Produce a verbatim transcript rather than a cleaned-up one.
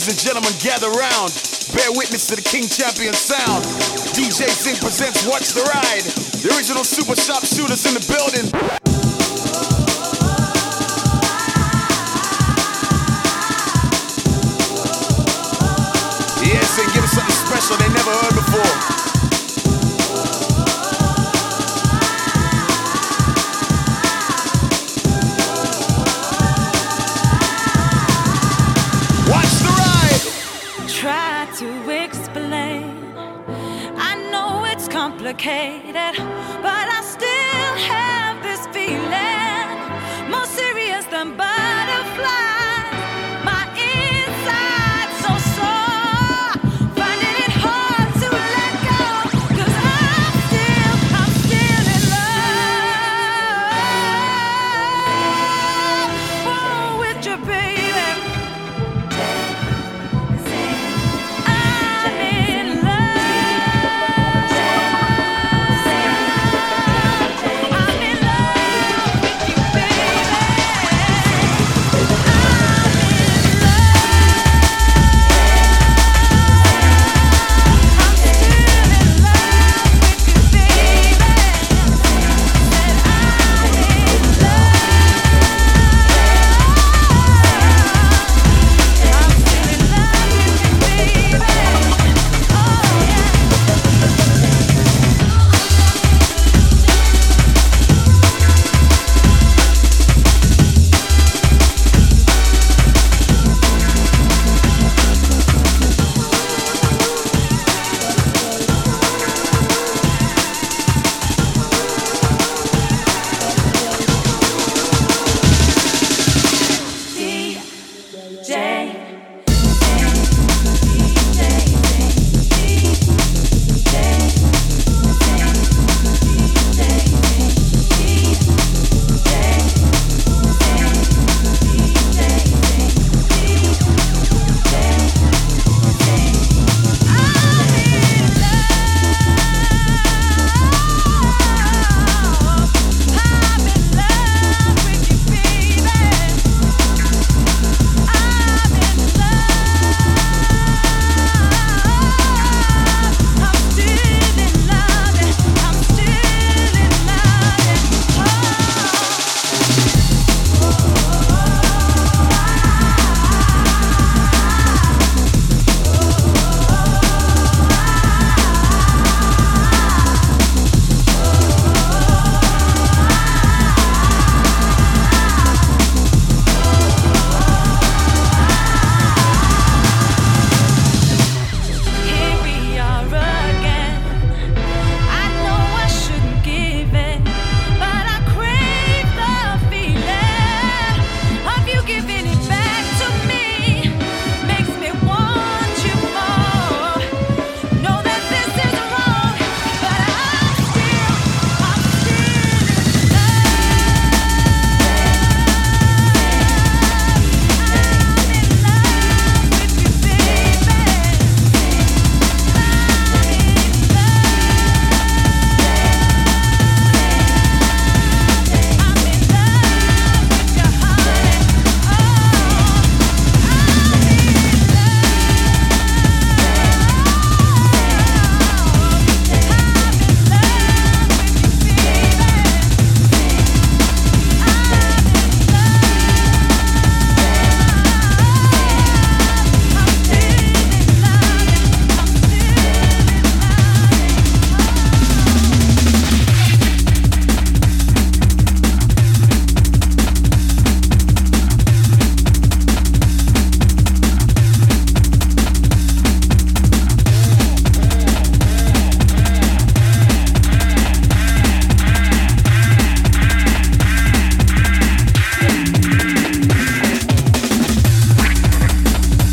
Ladies and gentlemen, gather round. Bear witness to the King Champion sound. D J Zing presents Watch the Ride. The original super sharpshooters in the building. Yes, and give us something special they never heard before. Try to explain. I know it's complicated, but I still have this feeling.